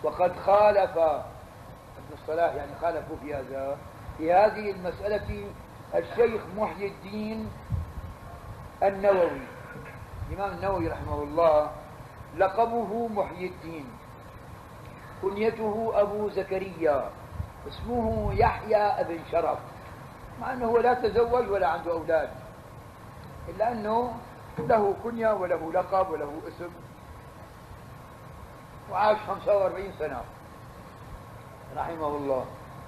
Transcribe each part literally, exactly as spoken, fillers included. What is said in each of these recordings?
وقد خالف ابن الصلاح، يعني خالفوا في هذا في هذه المسألة الشيخ محي الدين النووي. الإمام النووي رحمه الله لقبه محي الدين، كنيته أبو زكريا، اسمه يحيى ابن شرف، مع أنه لا تزوج ولا عنده أولاد، إلا أنه له كنية وله لقب وله اسم، وعاش خمسة وأربعين سنة رحمه الله.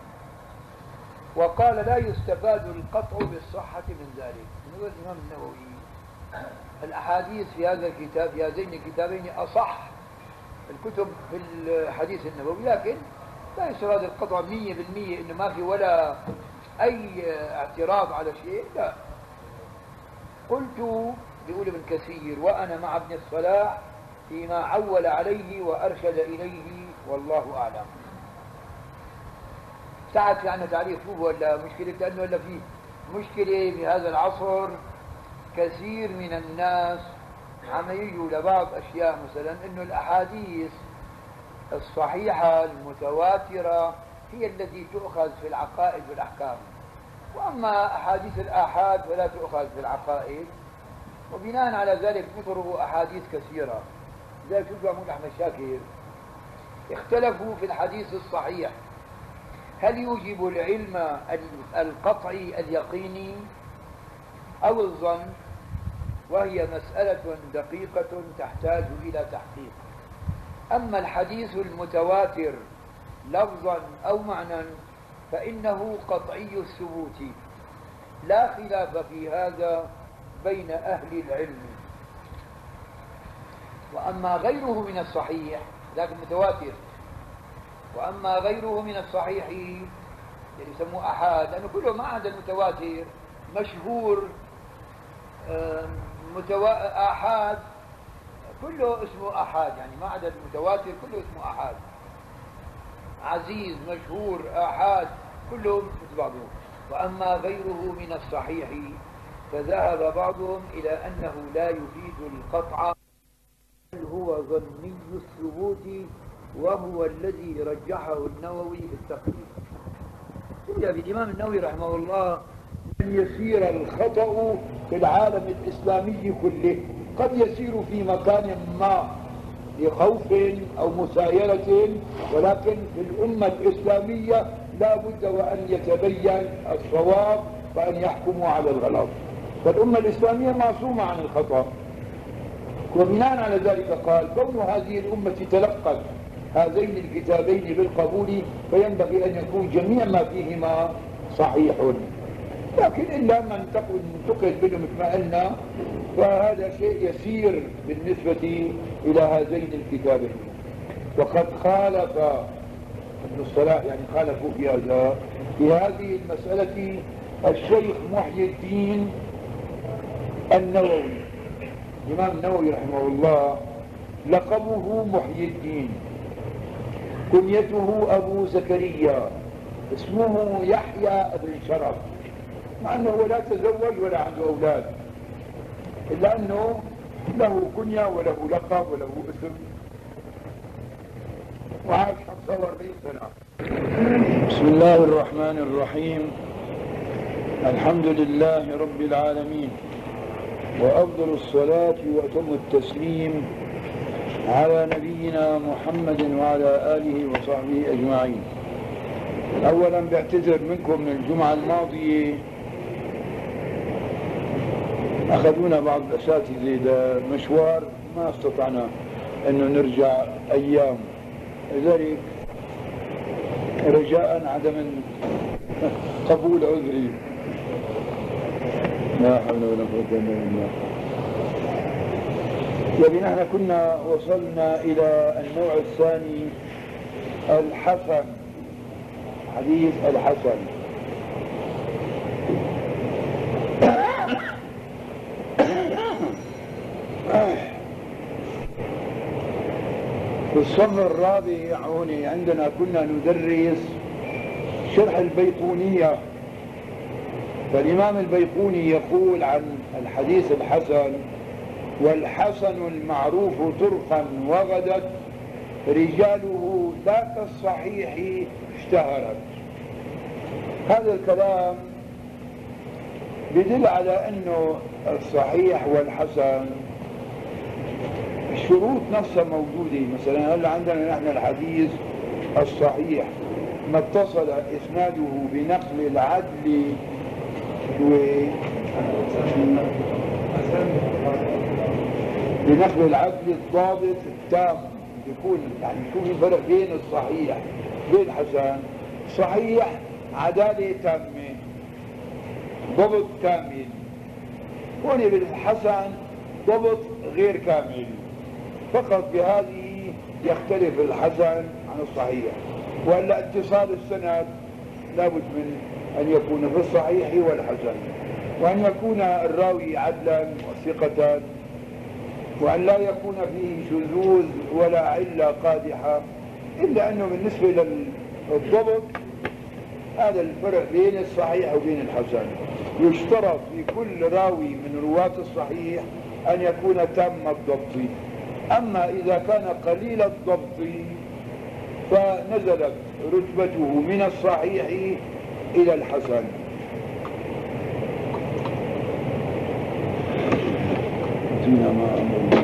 وقال لا يستفاد القطع بالصحة من ذلك. هو الإمام النووي الأحاديث في هذا الكتاب، في هذين الكتابين أصح الكتب في الحديث النبوي، لكن لا يستفاد القطع مية بالمية إنه ما في ولا أي اعتراض على شيء، لا. قلت، بيقول ابن كثير، وأنا مع ابن الصلاح فيما عول عليه وأرشد إليه، والله أعلم. ساعد في عنا تعريف شوف ولا مشكلة، لأنه ولا فيه مشكلة في هذا العصر. كثير من الناس عم يجوا لبعض أشياء، مثلا إنه الأحاديث الصحيحة المتواترة هي التي تؤخذ في العقائد والأحكام، وأما أحاديث الآحاد فلا تؤخذ في العقائد، وبناء على ذلك نطرق أحاديث كثيرة. زي شوف عمود أحمد شاكر اختلفوا في الحديث الصحيح هل يوجب العلم القطعي اليقيني أو الظن، وهي مسألة دقيقة تحتاج إلى تحقيق. أما الحديث المتواتر لفظا أو معنى فإنه قطعي الثبوت، لا خلاف في هذا بين أهل العلم. وأما غيره من الصحيح، ذاك المتواتر، وأما غيره من الصحيح اللي يسموه أحاد، لأنه كله ما عدا المتواتر مشهور، متوا... آحاد كله اسمه آحاد، يعني ما عدا المتواتر كله اسمه آحاد. عزيز، مشهور، آحاد، كلهم مثل بعضهم. وأما غيره من الصحيح فذهب بعضهم إلى أنه لا يفيد القطع، بل هو ظني الثبوت، وهو الذي رجحه النووي في التقريب. يقول الإمام النووي رحمه الله أن يسير الخطأ في العالم الإسلامي كله، قد يسير في مكان ما لخوف أو مسايرة، ولكن في الأمة الإسلامية لا بد وأن يتبين الصواب وأن يحكموا على الغلط، فالأمة الإسلامية معصومة عن الخطأ. وبناء على ذلك قال كون هذه الأمة تلقت هذين الكتابين بالقبول فينبغي أن يكون جميع ما فيهما صحيح، لكن إلا من انتقد منهم مثل ما قلنا فهذا شيء يسير بالنسبة إلى هذين الكتابين. وقد خالف ابن الصلاح، يعني خالفوا في هذا في هذه المسألة الشيخ محي الدين النووي. الإمام النووي رحمه الله لقبه محي الدين، كنيته أبو زكريا، اسمه يحيى بن شرف، مع أنه لا تزوج ولا عنده أولاد، إلا أنه له كنية وله لقب وله اسم، وعاش خمسة وأربعين سنة. بسم الله الرحمن الرحيم، الحمد لله رب العالمين، وأفضل الصلاة وأتم التسليم على نبينا محمد وعلى آله وصحبه أجمعين. أولا بعتذر منكم من الجمعة الماضية، أخذونا بعض الأساتذة إلى مشوار ما استطعنا أنه نرجع أيام، لذلك رجاء عدم قبول عذري. لا حول ولا قوة إلا بالله. يعني نحن كنا وصلنا إلى النوع الثاني، الحسن، حديث الحسن. في الصف الرابع هون عندنا كنا ندرس شرح البيقونية، فالإمام البيقوني يقول عن الحديث الحسن: والحسن المعروف طرقا وغدت رجاله لا كالصحيح اشتهرت. هذا الكلام يدل على أنه الصحيح والحسن الشروط نفسها موجودة. مثلا هلا عندنا نحن الحديث الصحيح ما اتصل إسناده بنقل العدل و بنقل العدل الضابط التام. يكون يعني شو الفرق بين الصحيح بين الحسن؟ صحيح عدالة تامة، ضبط كامل. هون بالحسن ضبط غير كامل، فقط بهذه يختلف الحسن عن الصحيح. وهلا اتصال السند لابد من أن يكون في الصحيح والحسن، وأن يكون الراوي عدلا وثقة، وأن لا يكون فيه شذوذ ولا علة قادحة. إلا أنه بالنسبة للضبط هذا الفرق بين الصحيح وبين الحسن. يشترط في كل راوي من رواة الصحيح أن يكون تام الضبط. أما إذا كان قليل الضبط فنزلت رتبته من الصحيح إلى الحسن. ما أمر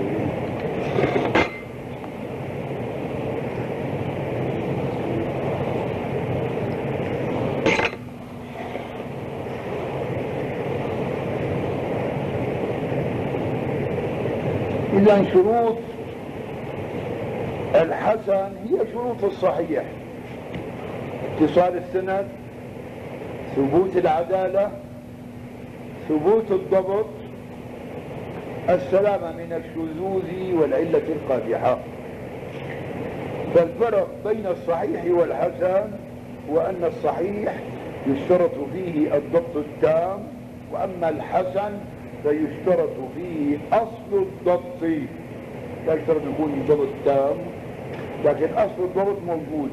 إذن شروط الحسن هي شروط الصحيح: اتصال السند، ثبوت العدالة، ثبوت الضبط، السلامة من الشذوذ والعلة القادحة. فالفرق بين الصحيح والحسن هو أن الصحيح يشترط فيه الضبط التام، وأما الحسن فيشترط فيه أصل الضبط. لا يشترط يكون الضبط تام، لكن أصل الضبط موجود.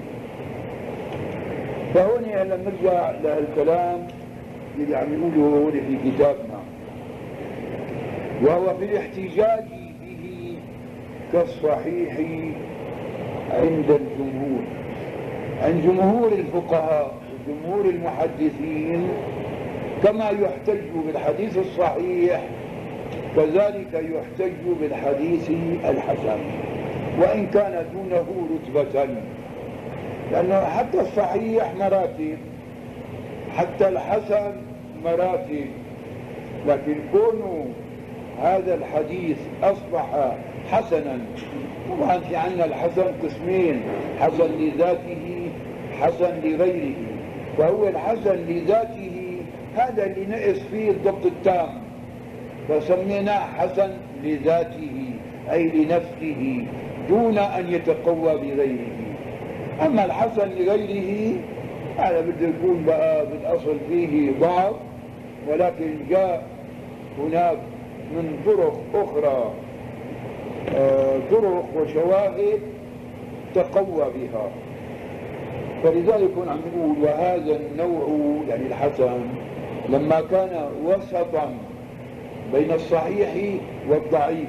فهون هلا نرجع للكلام اللي عم يقوله هون في كتابنا، وهو في الاحتجاج به كالصحيح عند الجمهور. عند جمهور الفقهاء وجمهور المحدثين كما يحتج بالحديث الصحيح كذلك يحتج بالحديث الحسن، وإن كان دونه رتبة. لأنه حتى الصحيح مراتب، حتى الحسن مراتب، لكن كونه هذا الحديث أصبح حسنا. طبعا في عندنا الحسن قسمين: حسن لذاته، حسن لغيره. فهو الحسن لذاته هذا اللي نقص فيه الضبط التام، فسميناه حسن لذاته أي لنفسه دون أن يتقوى بغيره. أما الحسن لغيره هذا بده يكون بقى بالأصل فيه ضعف، ولكن جاء هناك من طرق أخرى آه طرق وشواهد تقوى بها. فلذلك عم نقول وهذا النوع يعني الحسن لما كان وسطا بين الصحيح والضعيف،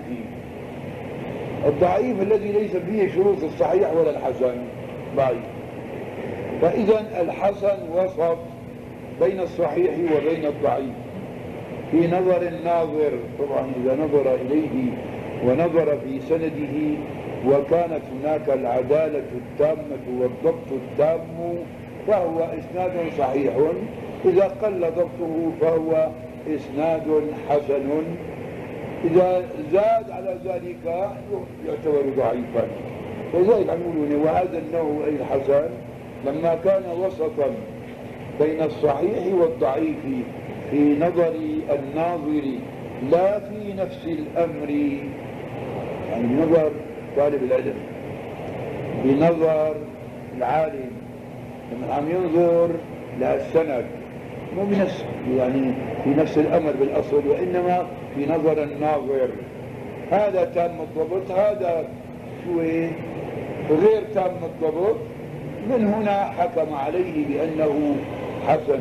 الضعيف الذي ليس فيه شروط الصحيح ولا الحسن ضعيف، فإذا الحسن وسط بين الصحيح وبين الضعيف في نظر الناظر. طبعا إذا نظر إليه ونظر في سنده وكانت هناك العدالة التامة والضبط التام فهو إسناد صحيح، إذا قل ضبطه فهو إسناد حسن، إذا زاد على ذلك يعتبر ضعيفا. لذلك نقول وهذا النوع أي الحسن لما كان وسطا بين الصحيح والضعيف في نظر الناظر لا في نفس الأمر، يعني بنظر طالب العلم، بنظر العالم لما عم ينظر للسند مو بنفس يعني في نفس الأمر بالأصل، وإنما في نظر الناظر هذا تام الضبط، هذا شوي غير تام الضبط. من هنا حكم عليه بأنه حسن.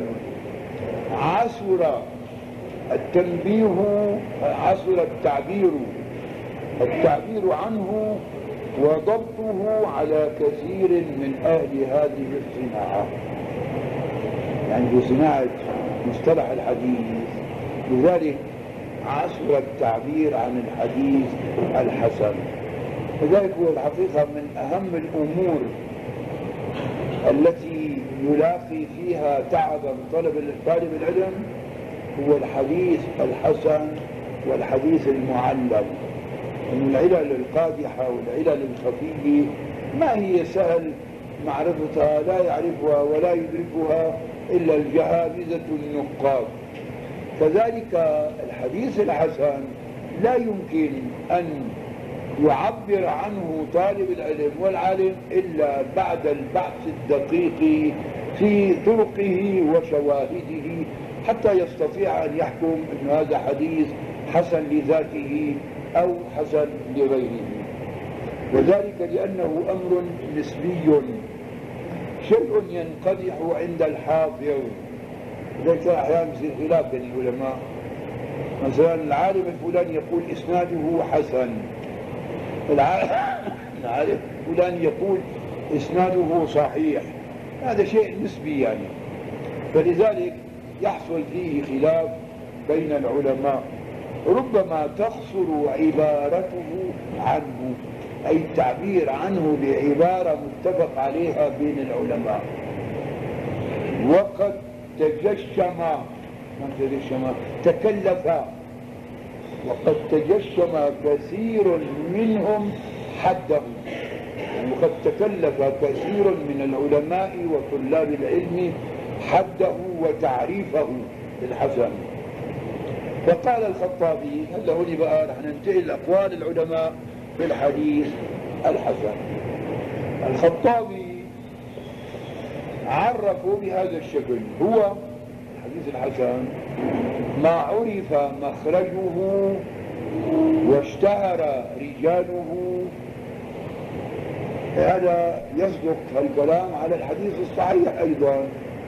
عسر التنبيه، عسر التعبير التعبير عنه وضبطه على كثير من أهل هذه الصناعة، يعني في صناعة مصطلح الحديث. لذلك عصر التعبير عن الحديث الحسن. لذلك هو الحقيقة من أهم الأمور التي يلاقي فيها تعبا طلب طالب العلم هو الحديث الحسن والحديث المعلل. أن العلل القادحة والعلل الخفية ما هي سهل معرفتها، لا يعرفها ولا يدركها إلا الجهابذة النقاد. كذلك الحديث الحسن لا يمكن أن يعبر عنه طالب العلم والعالم إلا بعد البحث الدقيق في طرقه وشواهده حتى يستطيع أن يحكم أن هذا حديث حسن لذاته أو حسن لغيره. وذلك لأنه أمر نسبي، شيء ينقدح عند الحافظ. لذلك أحيانا يصير خلاف بين العلماء، مثلا العالم الفلاني يقول إسناده حسن، العالم الفلاني يقول إسناده صحيح، هذا شيء نسبي يعني. فلذلك يحصل فيه خلاف بين العلماء، ربما تقصر عبارته عنه، أي التعبير عنه بعبارة متفق عليها بين العلماء. وقد تجشم ما تجشم تكلف وقد تجشم كثير منهم حده، يعني وقد تكلف كثير من العلماء وطلاب العلم حده وتعريفه للحسن. فقال الخطابي، هلا هوني بقى رح ننتقل لأقوال العلماء في الحديث الحسن. الخطابي عرفه بهذا الشكل: هو الحديث الحسن ما عرف مخرجه واشتهر رجاله. هذا يصدق الكلام على الحديث الصحيح أيضا،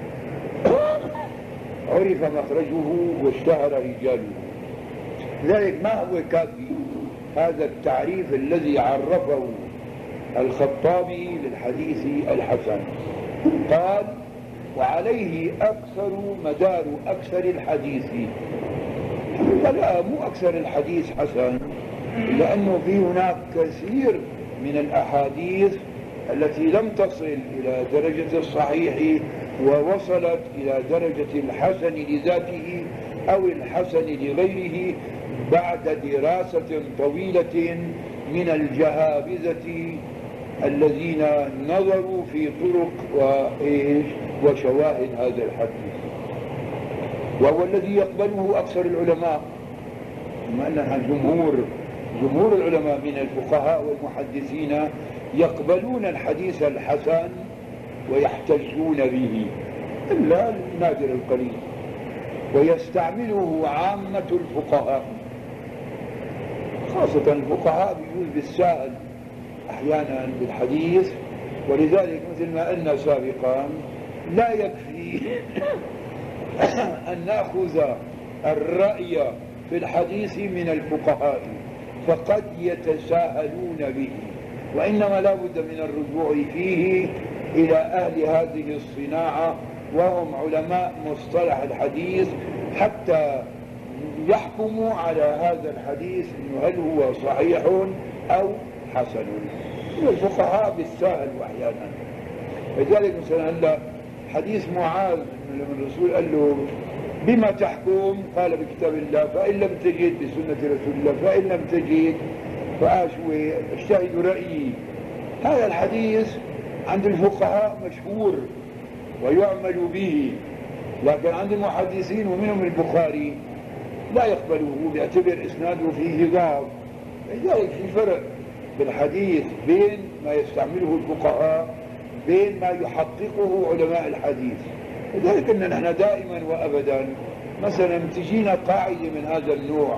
عرف مخرجه واشتهر رجاله. لذلك ما هو كافي هذا التعريف الذي عرفه الخطابي للحديث الحسن. قال: وعليه أكثر مدار أكثر الحديث. لا، مو أكثر الحديث حسن، لأنه في هناك كثير من الأحاديث التي لم تصل إلى درجة الصحيح ووصلت إلى درجة الحسن لذاته أو الحسن لغيره بعد دراسة طويلة من الجهابذة الذين نظروا في طرق وإيش وشواهد هذا الحديث، وهو الذي يقبله أكثر العلماء. بما أنها جمهور جمهور العلماء من الفقهاء والمحدثين يقبلون الحديث الحسن ويحتجون به إلا النادر القليل، ويستعمله عامة الفقهاء، خاصة الفقهاء بيجوز بالسائل أحيانا بالحديث. ولذلك مثل ما قلنا سابقا لا يكفي أن نأخذ الرأي في الحديث من الفقهاء، فقد يتساهلون به، وإنما لا بد من الرجوع فيه إلى أهل هذه الصناعة وهم علماء مصطلح الحديث حتى يحكموا على هذا الحديث إنه هل هو صحيح أو حسن. الفقهاء بالساهل أحيانا. لذلك مثلا هلا حديث معاذ لما الرسول قال له: بما تحكم؟ قال: بكتاب الله، فإن لم تجد بسنة رسول الله، فإن لم تجد فأشوي اجتهد رأيي. هذا الحديث عند الفقهاء مشهور ويعمل به، لكن عند المحدثين ومنهم البخاري لا يقبله، بيعتبر إسناده فيه ضعف. لذلك في فرق بالحديث بين ما يستعمله الفقهاء بين ما يحققه علماء الحديث. لذلك أننا نحن دائما وأبدا مثلا تجينا قاعدة من هذا النوع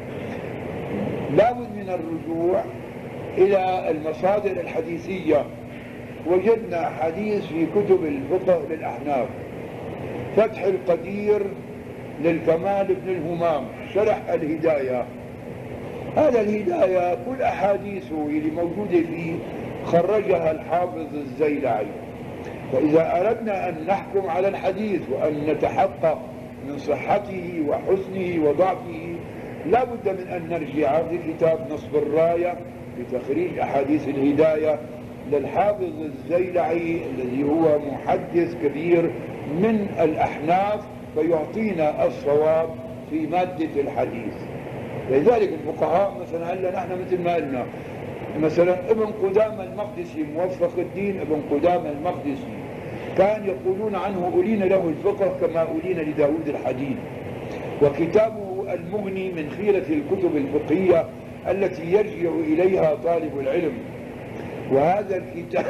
لابد من الرجوع إلى المصادر الحديثية. وجدنا حديث في كتب الفقه للأحناف: فتح القدير للكمال بن الهمام، شرح الهداية، هذا الهداية كل أحاديثه اللي موجودة فيه خرجها الحافظ الزيلعي. فإذا أردنا أن نحكم على الحديث وأن نتحقق من صحته وحسنه وضعفه لا بد من أن نرجع لكتاب نصب الراية في تخريج أحاديث الهداية للحافظ الزيلعي الذي هو محدث كبير من الأحناف، فيعطينا الصواب في مادة الحديث. لذلك الفقهاء مثلا هلا نحن مثل ما قلنا مثلا ابن قدامة المقدسي موفق الدين ابن قدامة المقدسي كان يقولون عنه أولين له الفقه كما أولين لداود الحديد، وكتابه المغني من خيرة الكتب الفقهية التي يرجع إليها طالب العلم. وهذا الكتاب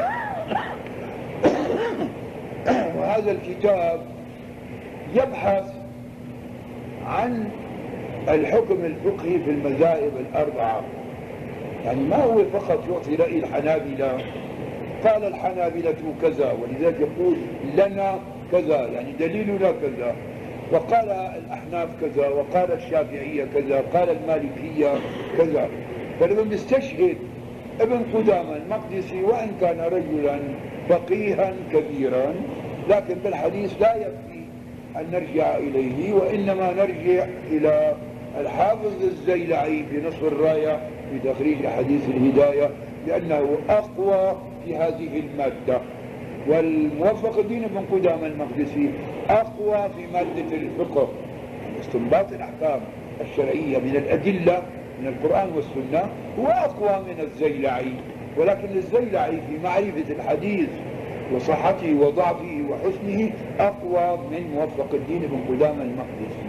وهذا الكتاب يبحث عن الحكم الفقهي في المذاهب الأربعة، يعني ما هو فقط يعطي رأي الحنابلة قال الحنابلة كذا ولذلك يقول لنا كذا يعني دليلنا كذا، وقال الأحناف كذا، وقال الشافعية كذا، قال المالكية كذا. فلما نستشهد ابن قدامة المقدسي وإن كان رجلا فقيها كبيرا لكن بالحديث لا يكفي أن نرجع إليه، وإنما نرجع إلى الحافظ الزيلعي في نصب الراية في تخريج أحاديث الهداية لأنه أقوى في هذه المادة، والموفق الدين ابن قدامة المقدسي أقوى في مادة الفقه استنباط الأحكام الشرعية من الأدلة من القرآن والسنة هو أقوى من الزيلعي، ولكن الزيلعي في معرفة الحديث وصحته وضعفه وحسنه أقوى من موفق الدين ابن قدامة المقدسي.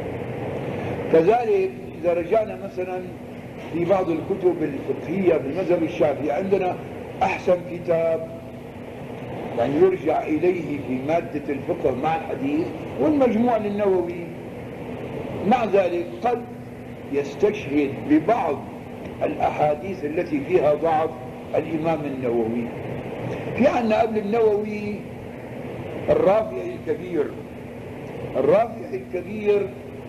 كذلك إذا رجعنا مثلا في بعض الكتب الفقهية بالمذهب الشافعي عندنا أحسن كتاب يعني يرجع إليه في مادة الفقه مع الحديث والمجموع للنووي. مع ذلك قد يستشهد ببعض الأحاديث التي فيها ضعف الإمام النووي. في عنا قبل النووي الرافعي الكبير. الرافعي الكبير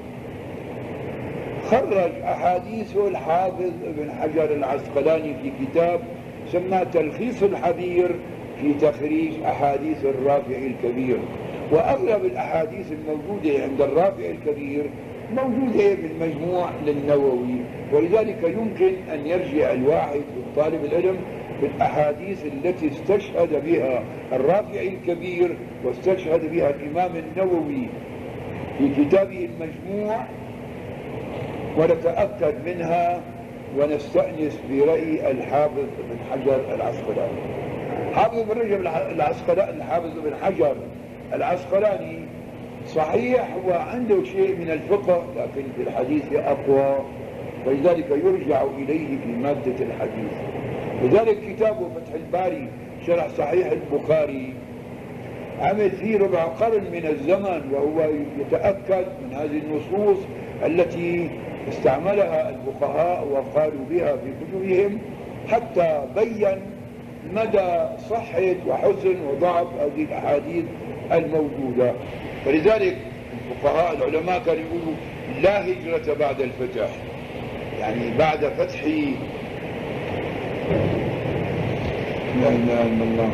خرج أحاديثه الحافظ ابن حجر العسقلاني في كتاب سماه تلخيص الحبير في تخريج أحاديث الرافعي الكبير، وأغلب الأحاديث الموجودة عند الرافعي الكبير موجودة بالمجموع للنووي، ولذلك يمكن أن يرجع الواحد طالب العلم بالأحاديث التي استشهد بها الرافعي الكبير واستشهد بها الإمام النووي في كتابه المجموع ونتأكد منها ونستأنس برأي الحافظ ابن حجر العسقلاني. حافظ ابن رجب العسقلاني الحافظ ابن حجر العسقلاني صحيح هو عنده شيء من الفقه لكن في الحديث أقوى، ولذلك يرجع إليه في مادة الحديث. لذلك كتابه فتح الباري شرح صحيح البخاري عمل فيه ربع قرن من الزمن وهو يتأكد من هذه النصوص التي استعملها الفقهاء وقالوا بها في كتبهم حتى بين مدى صحة وحسن وضعف هذه الأحاديث الموجودة. فلذلك الفقهاء العلماء كانوا يقولوا لا هجرة بعد الفتح، يعني بعد فتح لا اله الا الله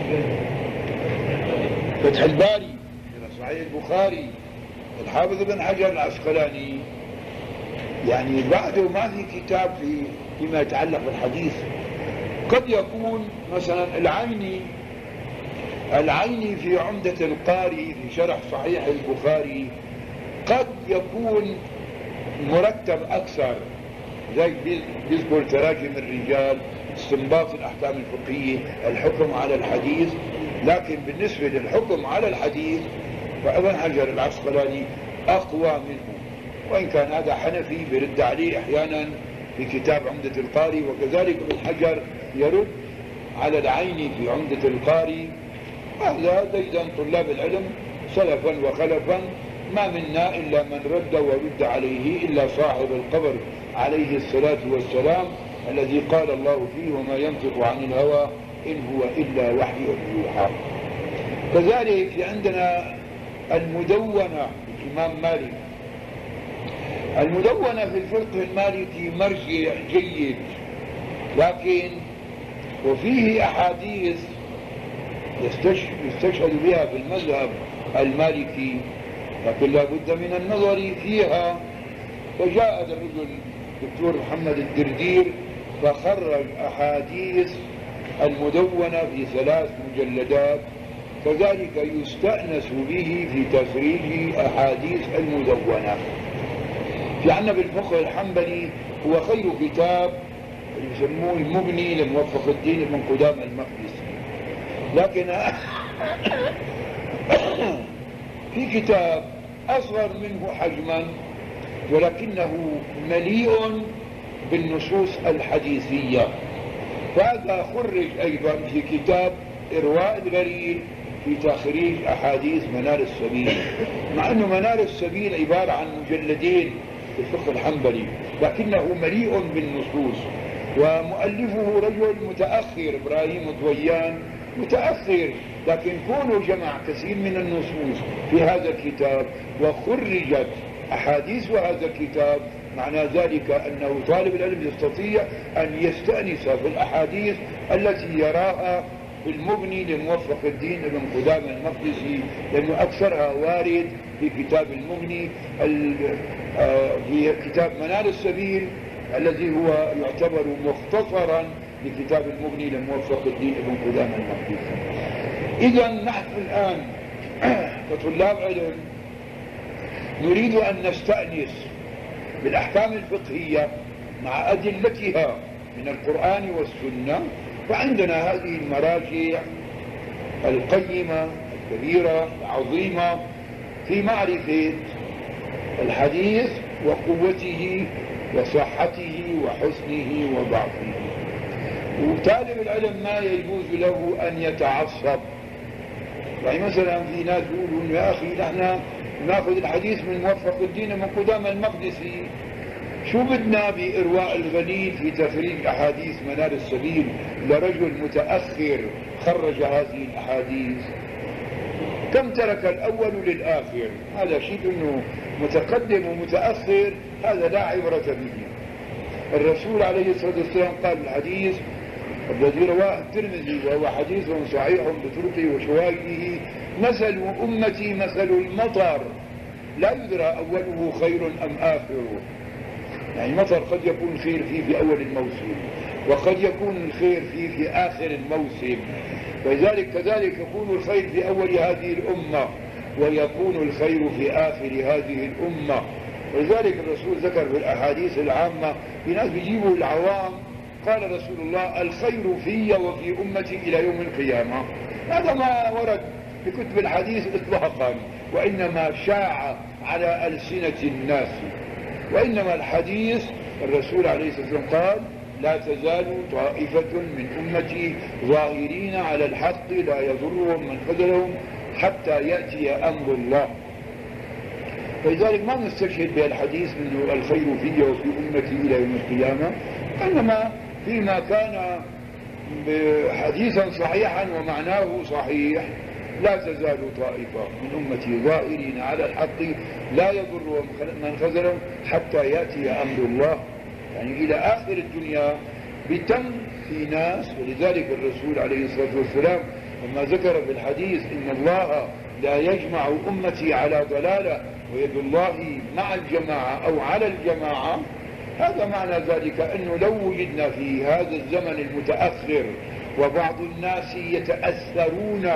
فتح الباري صحيح البخاري الحافظ ابن حجر العسقلاني، يعني بعده ما في كتاب في فيما يتعلق بالحديث. قد يكون مثلا العيني العيني في عمدة القاري في شرح صحيح البخاري قد يكون مرتب أكثر، زي بيذكر تراجم الرجال استنباط الأحكام الفقهية الحكم على الحديث، لكن بالنسبة للحكم على الحديث فابن حجر العسقلاني أقوى منه، وإن كان هذا حنفي برد عليه أحيانا في كتاب عمدة القاري، وكذلك ابن حجر يرد على العيني في عمدة القاري. هذا زيدا طلاب العلم سلفا وخلفا ما منا إلا من رد ورد عليه إلا صاحب القبر عليه الصلاة والسلام الذي قال الله فيه وما ينطق عن الهوى إن هو إلا وحي يوحى. كذلك عندنا المدونة الإمام مالك المدونة في الفقه المالكي مرجع جيد، لكن وفيه أحاديث يستشهد بها في المذهب المالكي، لكن لا بد من النظر فيها. فجاء الرجل الدكتور محمد الدردير فخرج أحاديث المدونة في ثلاث مجلدات، كذلك يستأنس به في تخريج أحاديث المدونة. في عنا بالفقه الحنبلي هو خير كتاب اللي يسموه المغني لموفق الدين ابن قدامة المقدسي، لكن في كتاب أصغر منه حجما ولكنه مليء بالنصوص الحديثية، فهذا خرج أيضا في كتاب إرواء الغليل في تخريج أحاديث منار السبيل، مع أنه منار السبيل عبارة عن مجلدين في الفقه الحنبلي، لكنه مليء بالنصوص، ومؤلفه رجل متأخر إبراهيم الضويان متأخر، لكن كونه جمع كثير من النصوص في هذا الكتاب وخرجت أحاديث هذا الكتاب، معنى ذلك أنه طالب العلم يستطيع أن يستأنس في الأحاديث التي يراها في المغني لموفق الدين ابن قدامة المقدسي، لأنه أكثرها وارد في كتاب المغني في كتاب منار السبيل الذي هو يعتبر مختصرا لكتاب المغني لموفق الدين ابن قدامة المقدسي. إذا نحن الآن كطلاب علم نريد أن نستأنس بالأحكام الفقهية مع أدلتها من القرآن والسنة، فعندنا هذه المراجع القيمة الكبيرة العظيمة في معرفة الحديث وقوته وصحته وحسنه وضعفه. وطالب العلم ما يجوز له أن يتعصب، يعني مثلا في ناس يقولون يا أخي نحن ناخذ الحديث من موفق الدين من قدامة المقدسي، شو بدنا بإرواء الغليل في تخريج أحاديث منار السبيل لرجل متأخر خرج هذه الأحاديث؟ كم ترك الأول للآخر؟ هذا شيء أنه متقدم ومتأخر هذا لا عبرة به. الرسول عليه الصلاة والسلام قال الحديث الذي رواه الترمذي وهو حديث صحيح بطرقه وشواهده: مثل أمتي مثل المطر لا يدرى أوله خير أم آخره. يعني المطر قد يكون الخير فيه في أول الموسم وقد يكون الخير فيه في آخر الموسم، ولذلك كذلك يكون الخير في أول هذه الأمة ويكون الخير في آخر هذه الأمة. ولذلك الرسول ذكر في الأحاديث العامة، في ناس بيجيبوا العوام، قال رسول الله: الخير في وفي أمتي إلى يوم القيامة. هذا ما ورد في كتب الحديث إطلاقا، وإنما شاع على ألسنة الناس. وإنما الحديث الرسول عليه الصلاة والسلام قال: لا تزال طائفة من أمتي ظاهرين على الحق لا يضرهم من خذلهم حتى يأتي أمر الله. فلذلك ما نستشهد بالحديث من الخير في وفي أمتي إلى يوم القيامة، إنما فيما كان حديثا صحيحا ومعناه صحيح: لا تزال طائفة من أمتي ظاهرين على الحق لا يضرهم من خذلهم حتى يأتي أمر الله، يعني إلى آخر الدنيا بتم في ناس. ولذلك الرسول عليه الصلاة والسلام لما ذكر في الحديث: إن الله لا يجمع أمتي على ضلالة ويد الله مع الجماعة أو على الجماعة، هذا معنى ذلك أنه لو وجدنا في هذا الزمن المتأخر وبعض الناس يتأثرون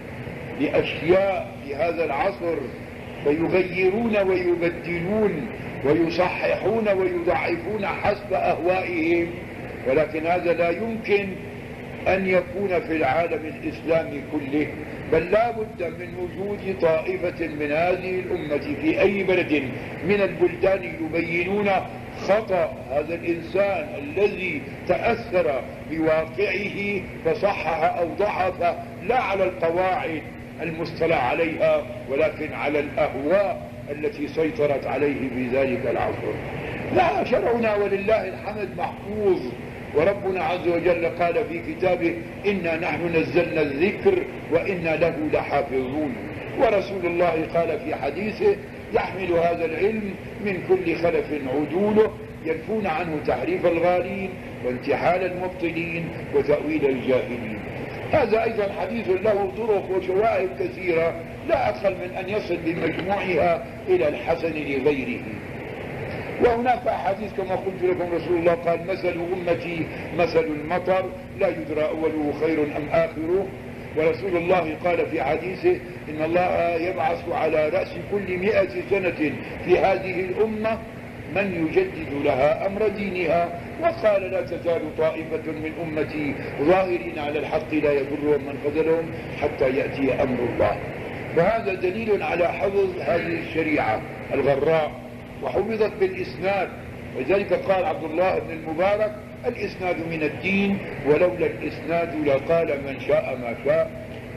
بأشياء في هذا العصر فيغيرون ويبدلون ويصححون ويضعفون حسب أهوائهم، ولكن هذا لا يمكن أن يكون في العالم الإسلامي كله، بل لا بد من وجود طائفة من هذه الأمة في أي بلد من البلدان يبينون خطأ هذا الإنسان الذي تأثر بواقعه فصحح أو ضعف، لا على القواعد المصطلح عليها ولكن على الأهواء التي سيطرت عليه في ذلك العصر. لا، شرعنا ولله الحمد محفوظ، وربنا عز وجل قال في كتابه: إنا نحن نزلنا الذكر وإنا له لحافظون. ورسول الله قال في حديثه: يحمل هذا العلم من كل خلف عدوله ينفون عنه تحريف الغالين وانتحال المبطلين وتأويل الجاهلين. هذا أيضا حديث له طرق وشواهد كثيرة لا أقل من أن يصل بمجموعها إلى الحسن لغيره. وهناك أحاديث كما قلت لكم رسول الله قال مثل أمتي مثل المطر لا يدرى أوله خير أم آخره. ورسول الله قال في حديثه إن الله يبعث على رأس كل مئة سنة في هذه الأمة من يجدد لها أمر دينها. وقال لا تزال طائفة من أمتي ظاهرين على الحق لا يضرهم من خذلهم حتى يأتي أمر الله. فهذا دليل على حفظ هذه الشريعة الغراء وحفظت بالإسناد. ولذلك قال عبد الله بن المبارك الإسناد من الدين ولولا الإسناد لقال من شاء ما شاء.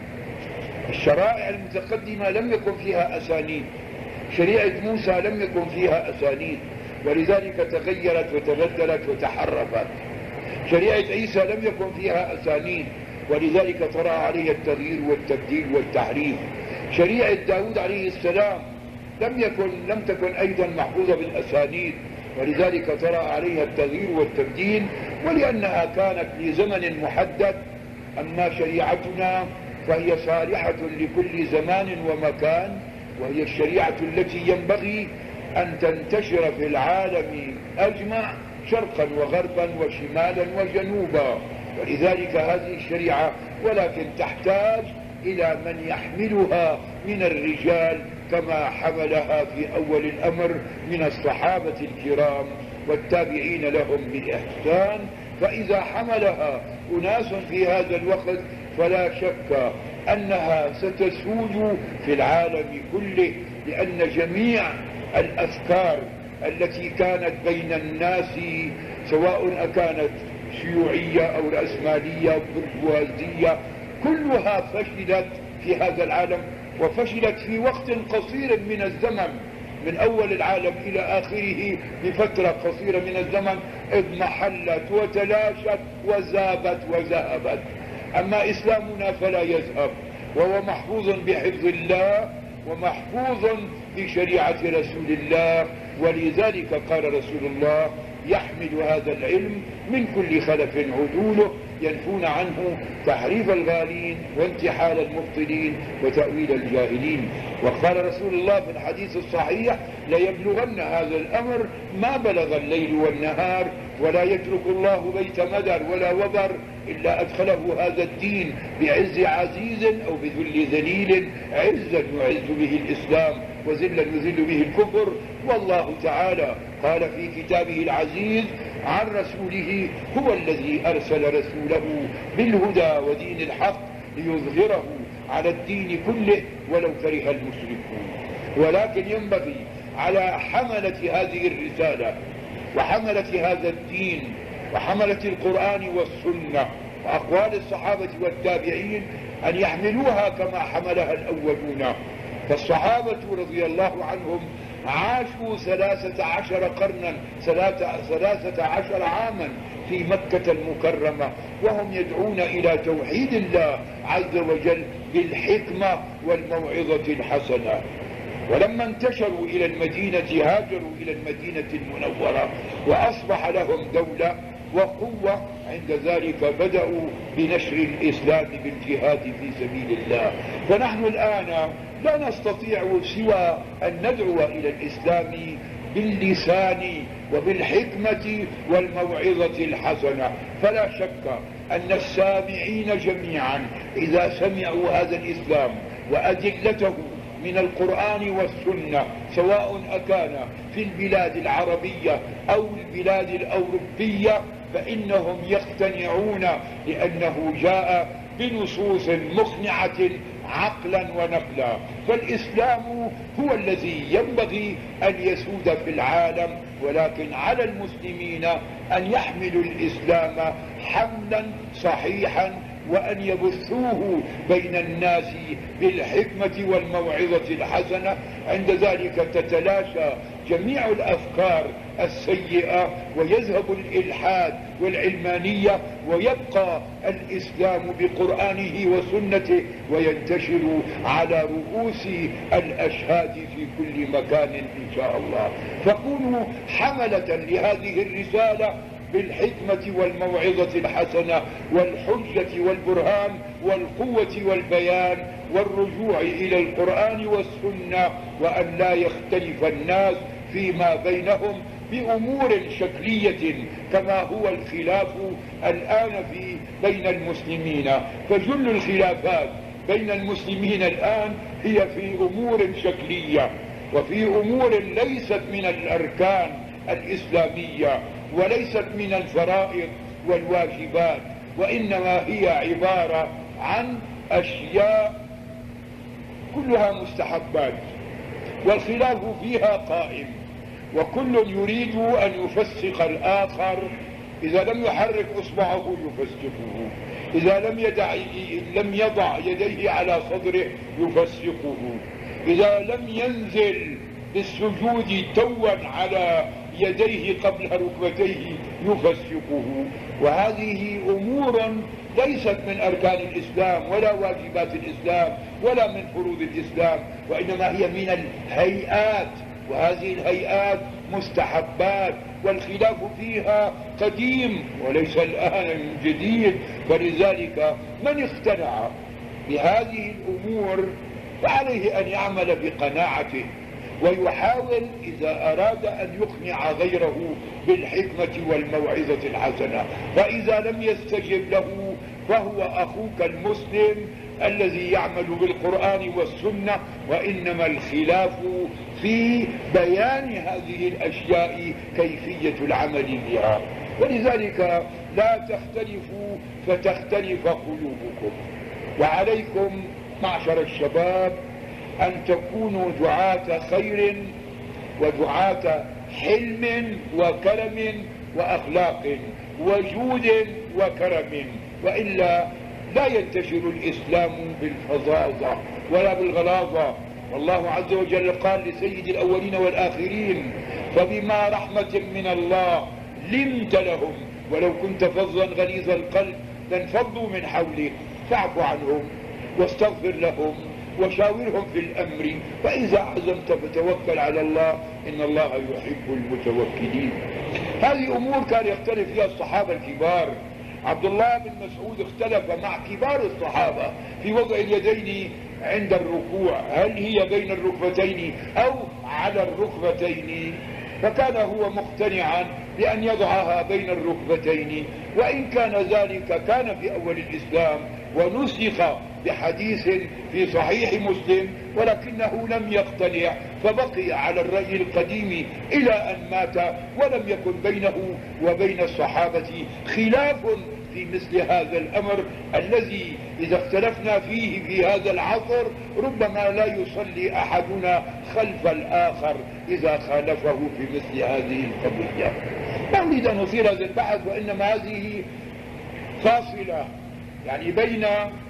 الشرائع المتقدمة لم يكن فيها أسانيد، شريعة موسى لم يكن فيها أسانيد ولذلك تغيرت وتبدلت وتحرفت. شريعة عيسى لم يكن فيها أسانيد ولذلك طرأ عليها التغيير والتبديل والتحريف. شريعة داود عليه السلام لم يكن لم تكن أيضا محفوظة بالأسانيد ولذلك طرأ عليها التغيير والتبديل ولأنها كانت لزمن محدد. أما شريعتنا فهي صالحة لكل زمان ومكان، وهي الشريعة التي ينبغي أن تنتشر في العالم أجمع شرقا وغربا وشمالا وجنوبا. ولذلك هذه الشريعة ولكن تحتاج إلى من يحملها من الرجال كما حملها في أول الأمر من الصحابة الكرام والتابعين لهم بإحسان. فإذا حملها أناس في هذا الوقت فلا شك أنها ستسود في العالم كله، لأن جميع الأفكار التي كانت بين الناس سواء كانت شيوعية أو رأسمالية برجوازية كلها فشلت في هذا العالم، وفشلت في وقت قصير من الزمن من أول العالم إلى آخره بفترة قصيرة من الزمن اضمحلت وتلاشت وزابت وذهبت. أما إسلامنا فلا يذهب، وهو محفوظ بحفظ الله ومحفوظ بشريعة رسول الله. ولذلك قال رسول الله يحمل هذا العلم من كل خلف عدوله ينفون عنه تحريف الغالين وانتحال المبطلين وتأويل الجاهلين. وقال رسول الله في الحديث الصحيح ليبلغن هذا الأمر ما بلغ الليل والنهار ولا يترك الله بيت مدر ولا وبر إلا أدخله هذا الدين بعز عزيز أو بذل ذليل، عزا يعز به الإسلام وذلا يذل به الكفر. والله تعالى قال في كتابه العزيز عن رسوله هو الذي أرسل رسوله بالهدى ودين الحق ليظهره على الدين كله ولو كره المشركون. ولكن ينبغي على حملة هذه الرسالة وحملة هذا الدين وحملة القرآن والسنة وأقوال الصحابة والتابعين أن يحملوها كما حملها الأولون. فالصحابة رضي الله عنهم عاشوا ثلاثة عشر قرنا ثلاثة عشر عاما في مكة المكرمة وهم يدعون إلى توحيد الله عز وجل بالحكمة والموعظة الحسنة. ولما انتشروا إلى المدينة هاجروا إلى المدينة المنورة وأصبح لهم دولة وقوة، عند ذلك بدأوا بنشر الإسلام بالجهاد في سبيل الله. فنحن الآن لا نستطيع سوى أن ندعو إلى الإسلام باللسان وبالحكمة والموعظة الحسنة. فلا شك أن السامعين جميعا إذا سمعوا هذا الإسلام وأدلته من القرآن والسنة سواء أكان في البلاد العربية أو البلاد الأوروبية فإنهم يقتنعون لأنه جاء بنصوص مقنعة عقلا ونقلا. فالإسلام هو الذي ينبغي أن يسود في العالم، ولكن على المسلمين أن يحملوا الإسلام حملا صحيحا وأن يبثوه بين الناس بالحكمة والموعظة الحسنة. عند ذلك تتلاشى جميع الأفكار السيئة ويذهب الإلحاد والعلمانية ويبقى الإسلام بقرآنه وسنته وينتشر على رؤوس الأشهاد في كل مكان إن شاء الله. فكونوا حملة لهذه الرسالة بالحكمة والموعظة الحسنة والحجة والبرهان والقوة والبيان والرجوع إلى القرآن والسنة، وأن لا يختلف الناس فيما بينهم بأمور شكلية كما هو الخلاف الآن في بين المسلمين. فجل الخلافات بين المسلمين الآن هي في أمور شكلية وفي أمور ليست من الأركان الإسلامية وليست من الفرائض والواجبات، وإنما هي عبارة عن أشياء كلها مستحبات والخلاف فيها قائم، وكل يريد أن يفسق الآخر. إذا لم يحرك إصبعه يفسقه، إذا لم يدع, لم يضع يديه على صدره يفسقه، إذا لم ينزل بالسجود توا على يديه قبل ركبتيه يفسقه. وهذه أمور ليست من أركان الإسلام ولا واجبات الإسلام ولا من فروض الإسلام، وإنما هي من الهيئات، وهذه الهيئات مستحبات والخلاف فيها قديم وليس الآن جديد. فلذلك من اقتنع بهذه الأمور فعليه أن يعمل بقناعته ويحاول إذا أراد أن يقنع غيره بالحكمة والموعظة الحسنة، فإذا لم يستجب له فهو أخوك المسلم الذي يعمل بالقرآن والسنة، وإنما الخلاف في بيان هذه الأشياء كيفية العمل بها. ولذلك لا تختلفوا فتختلف قلوبكم. وعليكم معشر الشباب أن تكونوا دعاة خير ودعاة حلم وكرم وأخلاق وجود وكرم، وإلا لا ينتشر الإسلام بالفظاظة ولا بالغلاظة. والله عز وجل قال لسيد الأولين والآخرين: فبما رحمة من الله لنت لهم ولو كنت فظا غليظ القلب لانفضوا من حولك فاعف عنهم واستغفر لهم وشاورهم في الأمر فإذا عزمت فتوكل على الله إن الله يحب المتوكلين. هذه أمور كان يختلف فيها الصحابة الكبار. عبد الله بن مسعود اختلف مع كبار الصحابة في وضع اليدين عند الركوع، هل هي بين الركبتين أو على الركبتين، فكان هو مقتنعا بأن يضعها بين الركبتين، وإن كان ذلك كان في أول الإسلام ونسخ بحديث في صحيح مسلم، ولكنه لم يقتنع فبقي على الرأي القديم إلى أن مات، ولم يكن بينه وبين الصحابة خلاف في مثل هذا الأمر الذي إذا اختلفنا فيه في هذا العصر ربما لا يصلي أحدنا خلف الآخر إذا خالفه في مثل هذه القضية. لا أريد أن أثير هذا البحث، وإنما هذه فاصلة يعني بين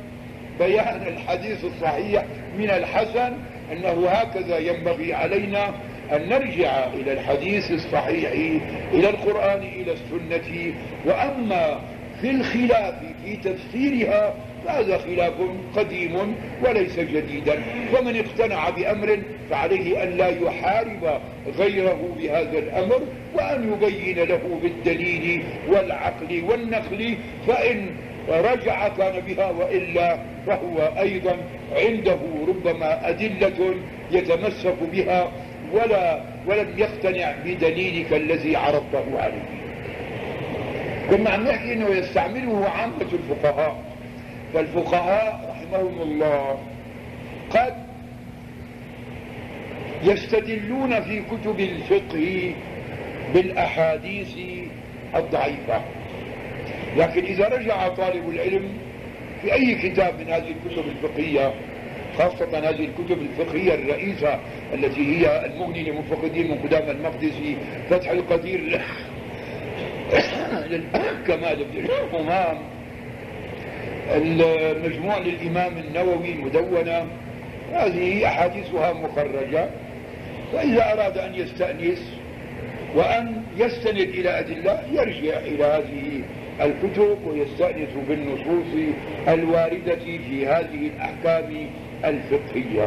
بيان الحديث الصحيح من الحسن، أنه هكذا ينبغي علينا أن نرجع إلى الحديث الصحيح إلى القرآن إلى السنة. وأما في الخلاف في تفسيرها فهذا خلاف قديم وليس جديدا، فمن اقتنع بأمر فعليه أن لا يحارب غيره بهذا الأمر، وأن يبين له بالدليل والعقل والنقل، فإن رجع كان بها، وإلا فهو أيضا عنده ربما أدلة يتمسك بها ولا ولم يقتنع بدليلك الذي عرضته عليه. كنا عم نحكي انه يستعمله عامة الفقهاء، فالفقهاء رحمهم الله قد يستدلون في كتب الفقه بالأحاديث الضعيفة، لكن إذا رجع طالب العلم في أي كتاب من هذه الكتب الفقهية، خاصة هذه الكتب الفقهية الرئيسة التي هي المغني لمفقه الدين من قدامى المقدسي، فتح القدير للكمال بن الحمام، المجموع للإمام النووي مدونة، هذه أحاديثها مخرجة. وإذا أراد أن يستأنس وأن يستند إلى أدلة يرجع إلى هذه الكتب ويستأنس بالنصوص الواردة في هذه الأحكام الفقهية.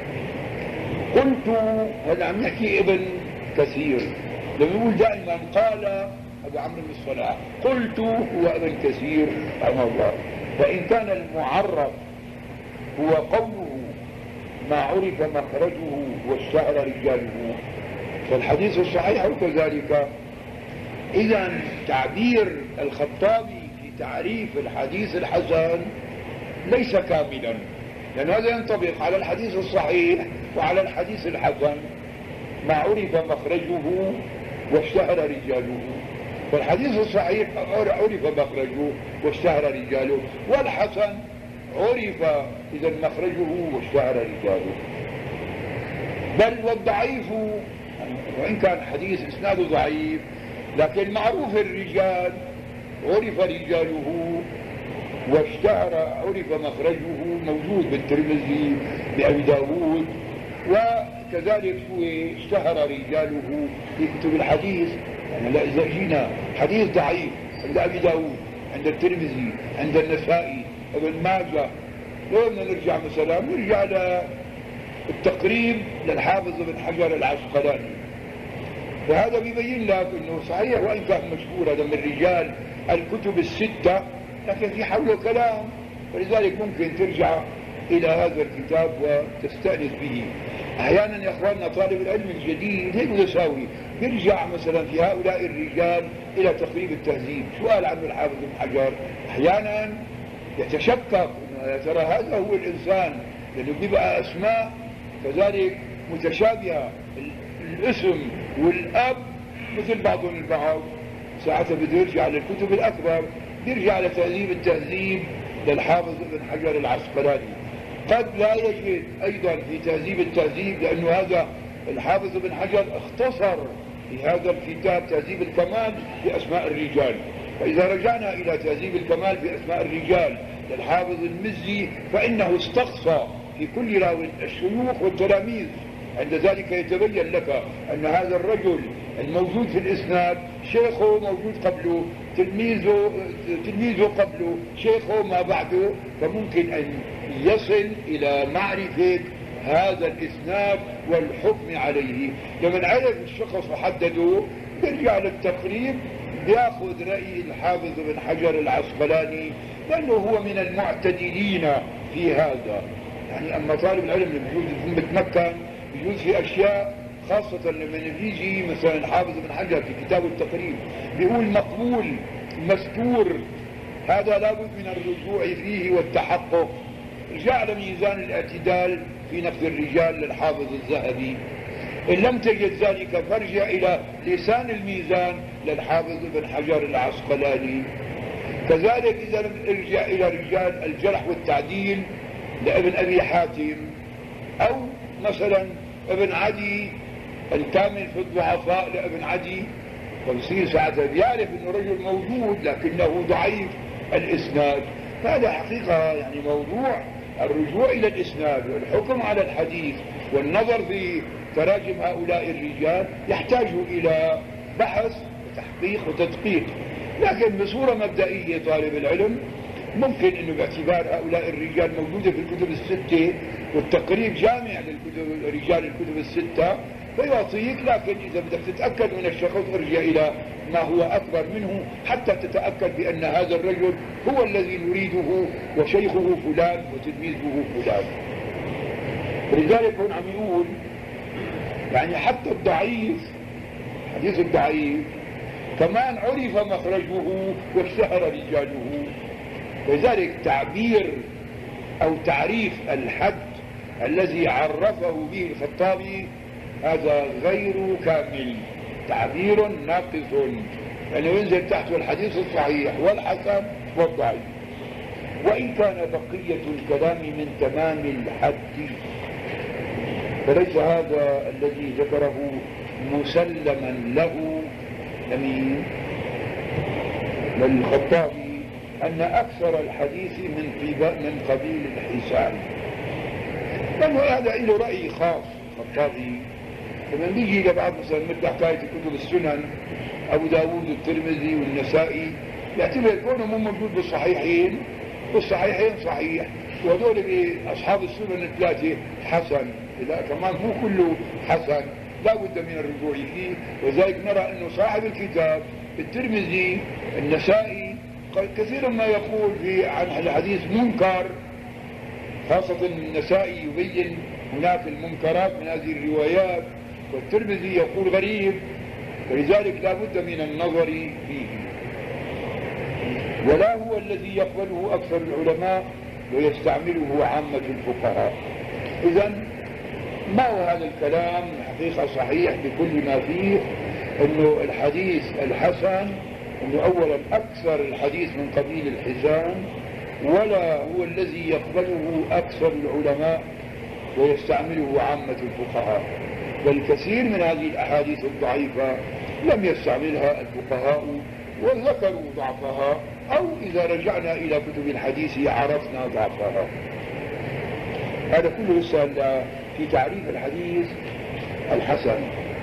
قلت، هذا عم يحكي ابن كثير لما يقول دائما قال أبو عمرو بن الصلاح، قلت هو ابن كثير رحمه الله. فإن كان المعرف هو قوله ما عرف مخرجه واشتهر رجاله فالحديث الصحيح كذلك. إذا تعبير الخطابي في تعريف الحديث الحسن ليس كاملا، لأن هذا ينطبق على الحديث الصحيح وعلى الحديث الحسن. ما عرف مخرجه واشتهر رجاله، فالحديث الصحيح عرف مخرجه واشتهر رجاله، والحسن عرف إذا مخرجه واشتهر رجاله. بل والضعيف وإن كان حديث إسناده ضعيف لكن معروف الرجال، عرف رجاله واشتهر، عرف مخرجه، موجود بالترمذي بأبي داود، وكذلك هو اشتهر رجاله في كتب الحديث. يعني لا إذا جينا حديث ضعيف عند أبي داود، عند الترمذي، عند النسائي، ابن ماجه، لو بدنا نرجع مثلا نرجع للتقريب للحافظ بن حجر العسقلاني، وهذا بيبين لك انه صحيح وان كان مشهور هذا من رجال الكتب الستة لكن في حوله كلام، ولذلك ممكن ترجع الى هذا الكتاب وتستأنس به. احيانا يا اخواننا طالب العلم الجديد هيك متساوي يرجع مثلا في هؤلاء الرجال الى تقريب التهذيب، سؤال عنه الحافظ بن حجر احيانا يتشكك انه يا ترى هذا هو الانسان، لانه بيبقى اسماء كذلك متشابهه، الاسم والاب مثل بعضهم البعض. ساعتها بده يرجع للكتب الاكبر، بيرجع لتهذيب التهذيب للحافظ ابن حجر العسقلاني. قد لا يجد ايضا في تهذيب التهذيب، لانه هذا الحافظ ابن حجر اختصر في هذا الكتاب تهذيب الكمال باسماء الرجال. فاذا رجعنا الى تهذيب الكمال باسماء الرجال للحافظ المزي فانه استقصى في كل راو الشيوخ والتلاميذ. عند ذلك يتبين لك ان هذا الرجل الموجود في الاسناد شيخه موجود قبله، تلميذه تلميذه قبله، شيخه ما بعده، فممكن ان يصل الى معرفة هذا الاسناد والحكم عليه. لمن عرف الشخص وحدده بيرجع للتقريب بياخذ رأي الحافظ بن حجر العسقلاني لانه هو من المعتدلين في هذا. يعني اما طالب العلم اللي بيجوز يكون متمكن بيجوز في اشياء، خاصة لما يجي مثلا الحافظ بن حجر في كتاب التقريب بيقول مقبول مستور، هذا لابد من الرجوع فيه والتحقق. رجع لميزان الاعتدال في نقد الرجال للحافظ الذهبي. إن لم تجد ذلك فارجع إلى لسان الميزان للحافظ بن حجر العسقلاني. كذلك إذا لم ارجع إلى رجال الجرح والتعديل لابن أبي حاتم، أو مثلا ابن عدي الكامل في الضعفاء لابن عدي، فبصير ساعتها بيعرف انه رجل موجود لكنه ضعيف الاسناد. فهذا حقيقة يعني موضوع الرجوع الى الاسناد والحكم على الحديث والنظر في تراجم هؤلاء الرجال يحتاج الى بحث وتحقيق وتدقيق. لكن بصورة مبدئية طالب العلم ممكن انه باعتبار هؤلاء الرجال موجودة في الكتب الستة والتقريب جامع للكتب رجال الكتب الستة فيعطيك، لكن اذا بدك تتأكد من الشخص ارجع الى ما هو اكبر منه حتى تتأكد بان هذا الرجل هو الذي نريده وشيخه فلان وتلميذه فلان. لذلك هون عم يقول يعني حتى الضعيف، حديث الضعيف كمان عرف مخرجه واشتهر رجاله. لذلك تعبير او تعريف الحد الذي عرفه به الخطابي هذا غير كامل، تعبير ناقص، لأنه ينزل تحته الحديث الصحيح والحسن والضعيف. وإن كان بقية الكلام من تمام الحد فليس هذا الذي ذكره مسلما له لمين للخطابي أن أكثر الحديث من من قبيل الحسان، لأنه هذا له رأي خاص. الخطابي لما بيجي لبعض مثلا مثل حكاية كتب السنن أبو داود والترمذي والنسائي يعتبر كونه مو موجود بالصحيحين، والصحيحين صحيح، وهذول أصحاب السنن الثلاثة حسن، لا كمان مو كله حسن، لا بد من الرجوع فيه. وذلك نرى أنه صاحب الكتاب الترمذي النسائي كثيرا ما يقول في عن الحديث منكر، خاصة النسائي يبين هناك المنكرات من هذه الروايات، والترمذي يقول غريب، ولذلك لا بد من النظر فيه. ولا هو الذي يقبله أكثر العلماء ويستعمله عامة الفقهاء. إذن ما هو هذا الكلام حقيقة صحيح بكل ما فيه، أنه الحديث الحسن أنه أولا أكثر الحديث من قبيل الحسان، ولا هو الذي يقبله أكثر العلماء ويستعمله عامة الفقهاء، بل كثير من هذه الأحاديث الضعيفة لم يستعملها الفقهاء وذكروا ضعفها، أو إذا رجعنا إلى كتب الحديث عرفنا ضعفها. هذا كله يسأل في تعريف الحديث الحسن.